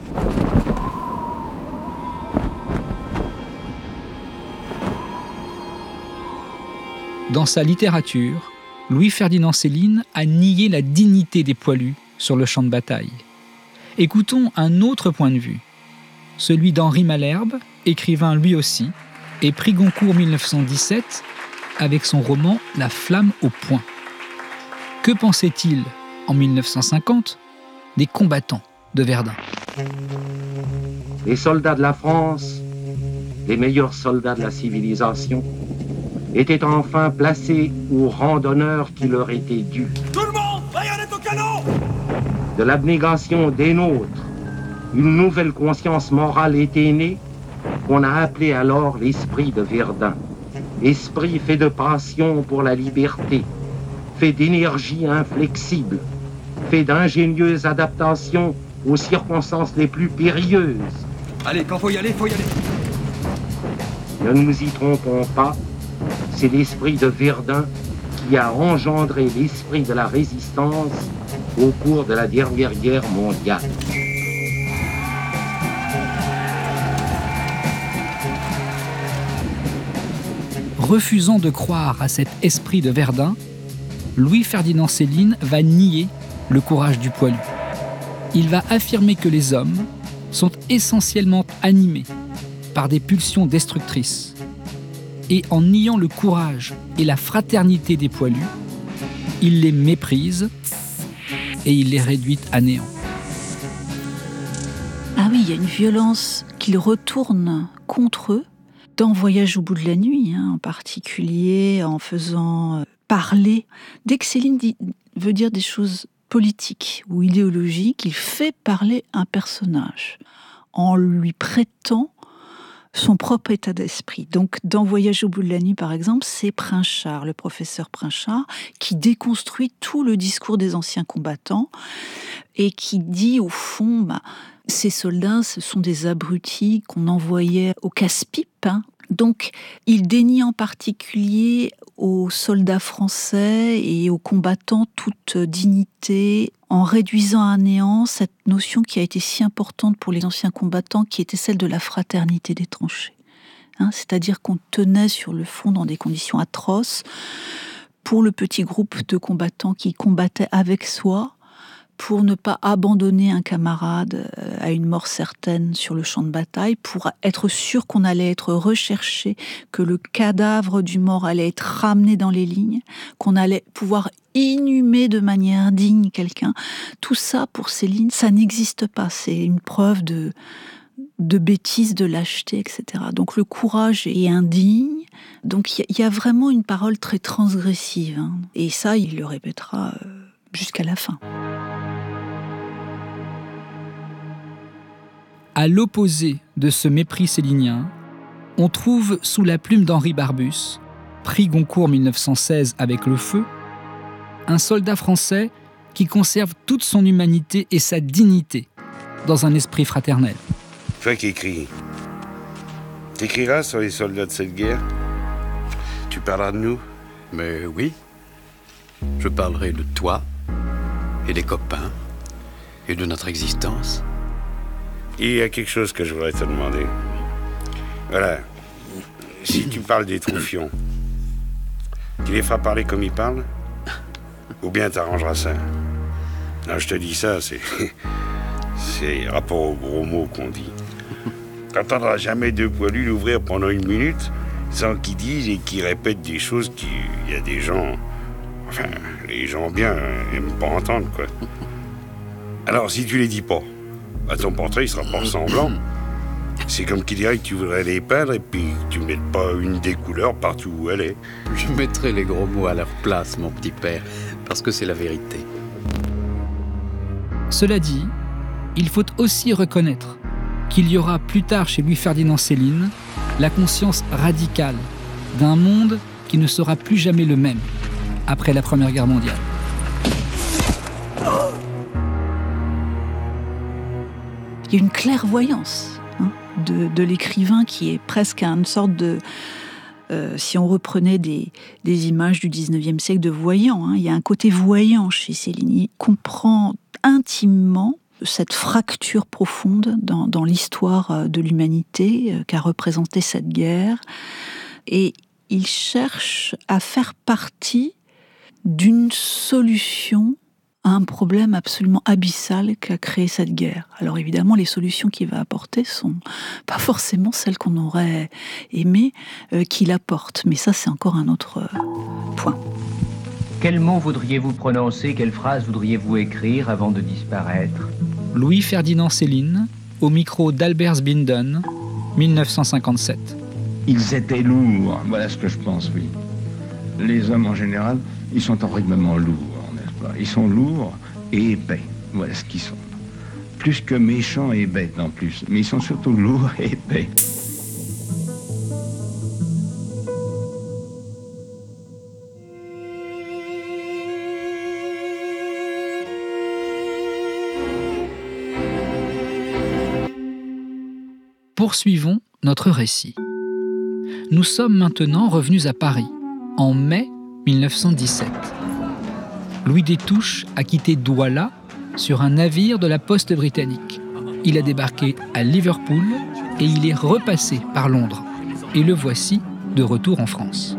Dans sa littérature, Louis-Ferdinand Céline a nié la dignité des poilus sur le champ de bataille. Écoutons un autre point de vue, celui d'Henri Malherbe, écrivain lui aussi, et prix Goncourt mille neuf cent dix-sept, avec son roman « La flamme au poing ». Que pensait-il, en mille neuf cent cinquante, des combattants de Verdun ? Les soldats de la France, les meilleurs soldats de la civilisation, étaient enfin placés au rang d'honneur qui leur était dû. Tout le monde, baïonnette au canon ! De l'abnégation des nôtres, une nouvelle conscience morale était née, qu'on a appelée alors l'esprit de Verdun. Esprit fait de passion pour la liberté, fait d'énergie inflexible, fait d'ingénieuse adaptation aux circonstances les plus périlleuses. Allez, quand faut y aller, faut y aller. Ne nous y trompons pas, c'est l'esprit de Verdun qui a engendré l'esprit de la résistance au cours de la dernière guerre mondiale. Refusant de croire à cet esprit de Verdun, Louis-Ferdinand Céline va nier le courage du poilu. Il va affirmer que les hommes sont essentiellement animés par des pulsions destructrices. Et en niant le courage et la fraternité des poilus, il les méprise et il les réduit à néant. Ah oui, il y a une violence qu'il retourne contre eux, dans Voyage au bout de la nuit, hein, en particulier en faisant euh, parler. Dès que Céline dit, veut dire des choses politiques ou idéologiques, il fait parler un personnage en lui prêtant son propre état d'esprit. Donc, dans Voyage au bout de la nuit, par exemple, c'est Princhard, le professeur Princhard, qui déconstruit tout le discours des anciens combattants et qui dit, au fond, bah, ces soldats, ce sont des abrutis qu'on envoyait au casse-pipe. Hein. Donc, il dénie en particulier aux soldats français et aux combattants toute dignité, en réduisant à néant cette notion qui a été si importante pour les anciens combattants, qui était celle de la fraternité des tranchées. Hein, c'est-à-dire qu'on tenait sur le front dans des conditions atroces pour le petit groupe de combattants qui combattaient avec soi, pour ne pas abandonner un camarade à une mort certaine sur le champ de bataille, pour être sûr qu'on allait être recherché, que le cadavre du mort allait être ramené dans les lignes, qu'on allait pouvoir inhumer de manière digne quelqu'un. Tout ça, pour Céline, ça n'existe pas. C'est une preuve de, de bêtise, de lâcheté, et cetera. Donc le courage est indigne. Donc il y, y a vraiment une parole très transgressive. Hein. Et ça, il le répétera euh, jusqu'à la fin. À l'opposé de ce mépris célinien, on trouve sous la plume d'Henri Barbus, prix Goncourt mille neuf cent seize avec Le Feu, un soldat français qui conserve toute son humanité et sa dignité dans un esprit fraternel. Toi qui écris, t'écriras sur les soldats de cette guerre? Tu parleras de nous? Mais oui. Je parlerai de toi et des copains et de notre existence. Il y a quelque chose que je voudrais te demander. Voilà. Si tu parles des Troufions, tu les feras parler comme ils parlent? Ou bien t'arrangeras ça? Non, je te dis ça, c'est... c'est rapport aux gros mots qu'on dit. T'entendras jamais deux poilus l'ouvrir pendant une minute sans qu'ils disent et qu'ils répètent des choses qu'il y a des gens... Enfin, les gens bien n'aiment pas entendre, quoi. Alors, si tu les dis pas, bah, ton portrait, il sera pas ressemblant. C'est comme qui dirait que tu voudrais les peindre et puis que tu ne mettes pas une des couleurs partout où elle est. Je mettrai les gros mots à leur place, mon petit père, parce que c'est la vérité. Cela dit, il faut aussi reconnaître qu'il y aura plus tard chez Louis-Ferdinand Céline la conscience radicale d'un monde qui ne sera plus jamais le même après la Première Guerre mondiale. Il y a une clairvoyance hein, de, de l'écrivain qui est presque une sorte de... Euh, si on reprenait des, des images du dix-neuvième siècle de voyant, hein, il y a un côté voyant chez Céline. Il comprend intimement cette fracture profonde dans, dans l'histoire de l'humanité euh, qu'a représentée cette guerre. Et il cherche à faire partie d'une solution à un problème absolument abyssal qu'a créé cette guerre. Alors évidemment, les solutions qu'il va apporter sont pas forcément celles qu'on aurait aimé euh, qu'il apporte. Mais ça, c'est encore un autre euh, point. Quels mots voudriez-vous prononcer, quelles phrases voudriez-vous écrire avant de disparaître? Louis-Ferdinand Céline, au micro d'Albert Zbinden, dix-neuf cent cinquante-sept. Ils étaient lourds, voilà ce que je pense, oui. Les hommes en général, ils sont horriblement lourds, n'est-ce pas? Ils sont lourds et épais, voilà ce qu'ils sont. Plus que méchants et bêtes en plus, mais ils sont surtout lourds et épais. Poursuivons notre récit. Nous sommes maintenant revenus à Paris, en mai dix-neuf cent dix-sept. Louis Destouches a quitté Douala sur un navire de la poste britannique. Il a débarqué à Liverpool et il est repassé par Londres. Et le voici de retour en France.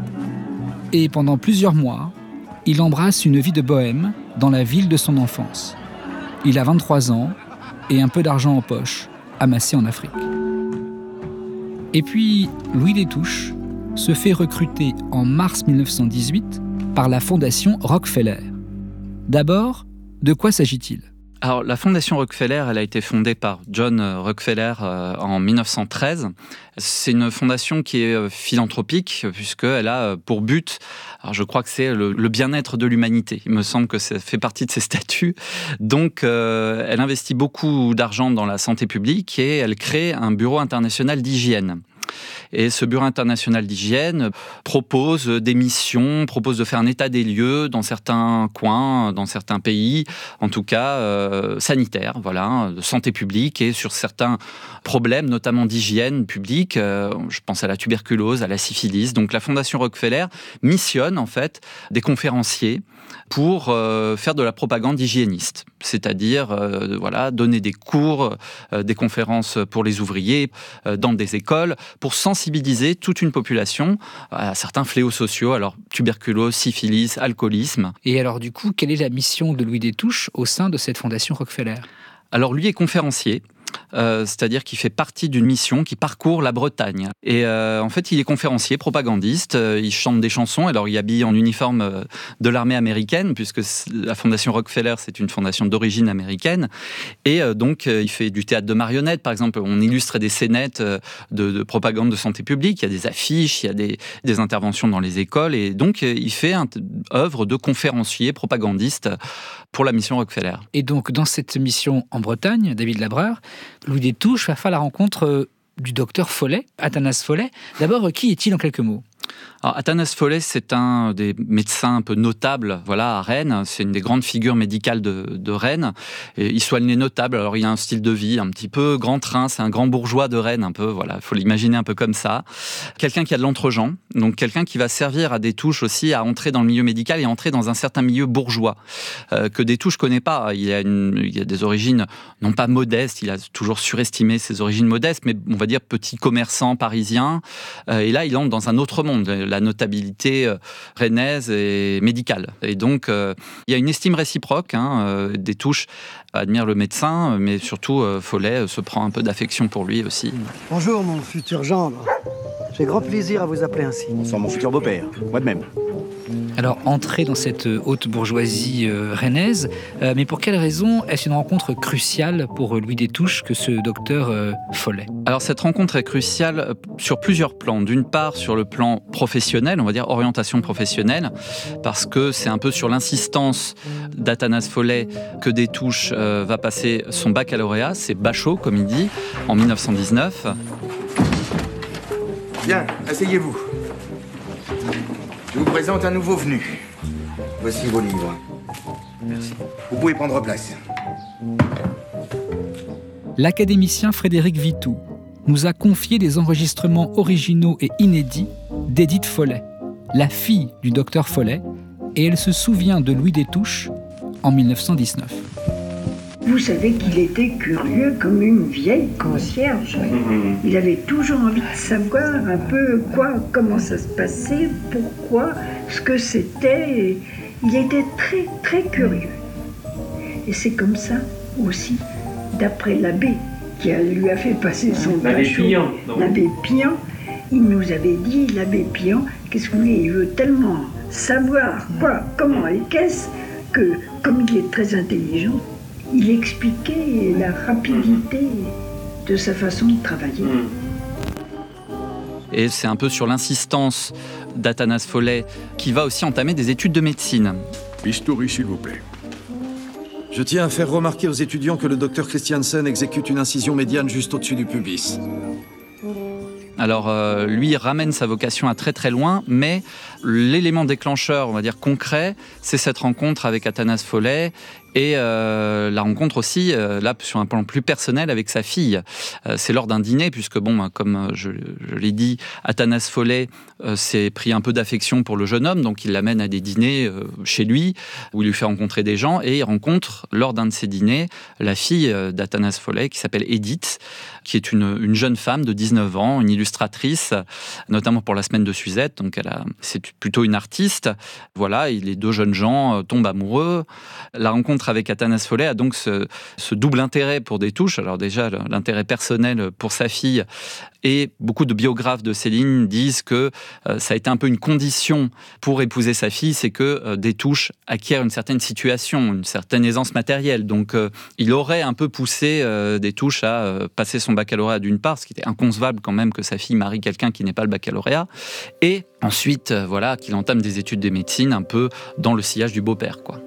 Et pendant plusieurs mois, il embrasse une vie de bohème dans la ville de son enfance. Il a vingt-trois ans et un peu d'argent en poche, amassé en Afrique. Et puis, Louis Destouches se fait recruter en mars dix-neuf cent dix-huit par la Fondation Rockefeller. D'abord, de quoi s'agit-il ? Alors, la Fondation Rockefeller, elle a été fondée par John Rockefeller euh, en dix-neuf cent treize. C'est une fondation qui est euh, philanthropique, puisqu'elle a pour but, alors je crois que c'est le, le bien-être de l'humanité. Il me semble que ça fait partie de ses statuts. Donc, euh, elle investit beaucoup d'argent dans la santé publique et elle crée un bureau international d'hygiène. Et ce bureau international d'hygiène propose des missions, propose de faire un état des lieux dans certains coins, dans certains pays, en tout cas euh, sanitaires, voilà, de santé publique et sur certains problèmes, notamment d'hygiène publique. Euh, je pense à la tuberculose, à la syphilis. Donc la Fondation Rockefeller missionne en fait des conférenciers pour euh, faire de la propagande hygiéniste, c'est-à-dire euh, voilà, donner des cours, euh, des conférences pour les ouvriers euh, dans des écoles, pour sensibiliser toute une population à certains fléaux sociaux, alors tuberculose, syphilis, alcoolisme. Et alors du coup, quelle est la mission de Louis Destouches au sein de cette Fondation Rockefeller ? Alors lui est conférencier. Euh, c'est-à-dire qu'il fait partie d'une mission qui parcourt la Bretagne. Et euh, en fait, il est conférencier, propagandiste, euh, il chante des chansons, alors il habille en uniforme euh, de l'armée américaine, puisque la Fondation Rockefeller, c'est une fondation d'origine américaine, et euh, donc euh, il fait du théâtre de marionnettes, par exemple, on illustre des scénettes euh, de, de propagande de santé publique, il y a des affiches, il y a des, des interventions dans les écoles, et donc euh, il fait une œuvre de conférencier, propagandiste pour la mission Rockefeller. Et donc, dans cette mission en Bretagne, David Labreur, Louis Destouches va faire la rencontre du docteur Follet, Athanas Follet. D'abord, qui est-il en quelques mots ? Alors, Athanase Follet, c'est un des médecins un peu notables, voilà, à Rennes. C'est une des grandes figures médicales de, de Rennes. Et il soit le nez notable. Alors, il a un style de vie un petit peu grand train. C'est un grand bourgeois de Rennes, un peu. Voilà, il faut l'imaginer un peu comme ça. Quelqu'un qui a de l'entre-gens. Donc, quelqu'un qui va servir à Destouches aussi à entrer dans le milieu médical et entrer dans un certain milieu bourgeois euh, que Destouches connaît pas. Il a, une, il a des origines non pas modestes. Il a toujours surestimé ses origines modestes, mais on va dire petit commerçant parisien. Euh, et là, il entre dans un autre monde. La notabilité euh, rennaise et médicale. Et donc, euh, il y a une estime réciproque. Hein, euh, Destouches admire le médecin, mais surtout, euh, Follet euh, se prend un peu d'affection pour lui aussi. Bonjour, mon futur gendre. J'ai grand plaisir à vous appeler ainsi. Bonsoir, mon futur beau-père. Moi de même. Alors, entrer dans cette haute bourgeoisie euh, rennaise, euh, mais pour quelle raison est-ce une rencontre cruciale pour Louis Destouches que ce docteur euh, Follet? Alors, cette rencontre est cruciale sur plusieurs plans. D'une part, sur le plan professionnel, on va dire orientation professionnelle, parce que c'est un peu sur l'insistance d'Athanase Follet que Destouches euh, va passer son baccalauréat, c'est Bachot, comme il dit, en mille neuf cent dix-neuf. Bien, asseyez-vous. Je vous présente un nouveau venu. Voici vos livres. Merci. Vous pouvez prendre place. L'académicien Frédéric Vitou nous a confié des enregistrements originaux et inédits d'Édith Follet, la fille du docteur Follet, et elle se souvient de Louis Destouches en mille neuf cent dix-neuf. Vous savez qu'il était curieux comme une vieille concierge. Il avait toujours envie de savoir un peu quoi, comment ça se passait, pourquoi, ce que c'était. Il était très, très curieux. Et c'est comme ça aussi, d'après l'abbé qui lui a fait passer son L'abbé Pillan. L'abbé Pillan, il nous avait dit, l'abbé Pillan, qu'est-ce que vous voulez, il veut tellement savoir quoi, comment et qu'est-ce, que comme il est très intelligent, il expliquait la rapidité de sa façon de travailler. Et c'est un peu sur l'insistance d'Athanase Follet qui va aussi entamer des études de médecine. Bistouri, s'il vous plaît. Je tiens à faire remarquer aux étudiants que le docteur Christiansen exécute une incision médiane juste au-dessus du pubis. Alors, euh, lui ramène sa vocation à très très loin, mais l'élément déclencheur, on va dire concret, c'est cette rencontre avec Athanase Follet et euh, la rencontre aussi, euh, là, sur un plan plus personnel, avec sa fille. Euh, c'est lors d'un dîner, puisque, bon, comme je, je l'ai dit, Athanase Follet euh, s'est pris un peu d'affection pour le jeune homme, donc il l'amène à des dîners euh, chez lui, où il lui fait rencontrer des gens, et il rencontre, lors d'un de ces dîners, la fille euh, d'Athanase Follet, qui s'appelle Édith, qui est une, une jeune femme de dix-neuf ans, une illustratrice, notamment pour la Semaine de Suzette, donc elle a, c'est plutôt une artiste. Voilà, et les deux jeunes gens euh, tombent amoureux. La rencontre avec Athanase Follet a donc ce, ce double intérêt pour Destouches. Alors déjà, l'intérêt personnel pour sa fille, et beaucoup de biographes de Céline disent que euh, ça a été un peu une condition pour épouser sa fille, c'est que euh, Destouches acquiert une certaine situation, une certaine aisance matérielle. Donc euh, il aurait un peu poussé euh, Destouches à euh, passer son baccalauréat d'une part, ce qui était inconcevable quand même que sa fille marie quelqu'un qui n'est pas le baccalauréat, et ensuite, euh, voilà, qu'il entame des études de médecine un peu dans le sillage du beau-père, quoi.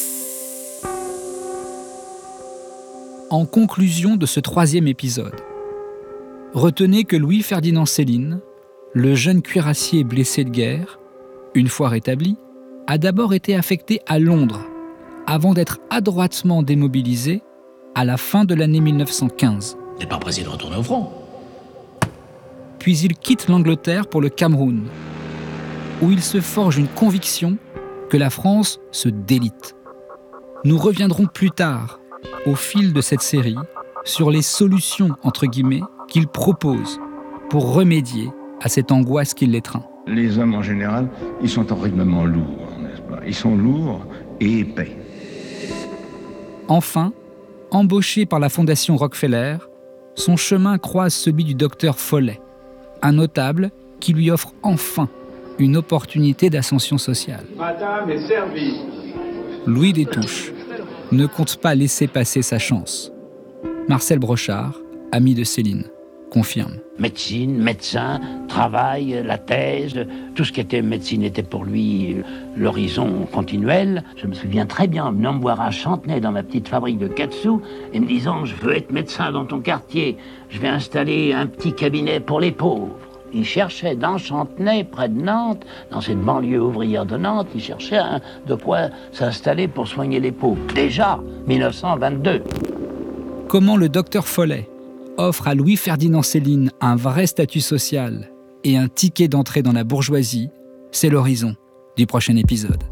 En conclusion de ce troisième épisode, retenez que Louis-Ferdinand Céline, le jeune cuirassier blessé de guerre, une fois rétabli, a d'abord été affecté à Londres, avant d'être adroitement démobilisé à la fin de l'année mille neuf cent quinze. T'es pas pressé de retourner au front? Puis il quitte l'Angleterre pour le Cameroun, où il se forge une conviction que la France se délite. Nous reviendrons plus tard, au fil de cette série, sur les solutions, entre guillemets, qu'il propose pour remédier à cette angoisse qui l'étreint. Les hommes, en général, ils sont horriblement lourds, n'est-ce pas? Ils sont lourds et épais. Enfin, embauché par la Fondation Rockefeller, son chemin croise celui du docteur Follet, un notable qui lui offre enfin une opportunité d'ascension sociale. Madame est servie. Louis Destouches ne compte pas laisser passer sa chance. Marcel Brochard, ami de Céline, confirme. Médecine, médecin, travail, la thèse, tout ce qui était médecine était pour lui l'horizon continuel. Je me souviens très bien venant me voir à Chantenay dans ma petite fabrique de katsu et me disant « Je veux être médecin dans ton quartier, je vais installer un petit cabinet pour les pauvres ». Il cherchait dans Chantenay, près de Nantes, dans cette banlieue ouvrière de Nantes, il cherchait un, de quoi s'installer pour soigner les peaux. Déjà, dix-neuf cent vingt-deux. Comment le docteur Follet offre à Louis-Ferdinand Céline un vrai statut social et un ticket d'entrée dans la bourgeoisie, c'est l'horizon du prochain épisode.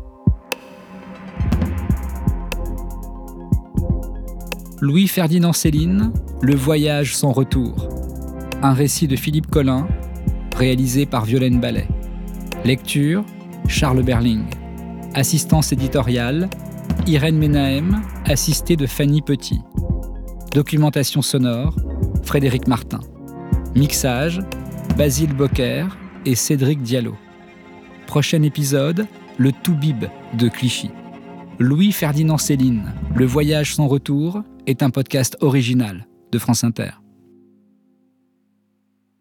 Louis-Ferdinand Céline, Le voyage sans retour. Un récit de Philippe Collin, réalisé par Violaine Ballet. Lecture, Charles Berling. Assistance éditoriale, Irène Menahem, assistée de Fanny Petit. Documentation sonore, Frédéric Martin. Mixage, Basile Bocquer et Cédric Diallo. Prochain épisode, le Toubib de Clichy. Louis-Ferdinand Céline, Le voyage sans retour est un podcast original de France Inter.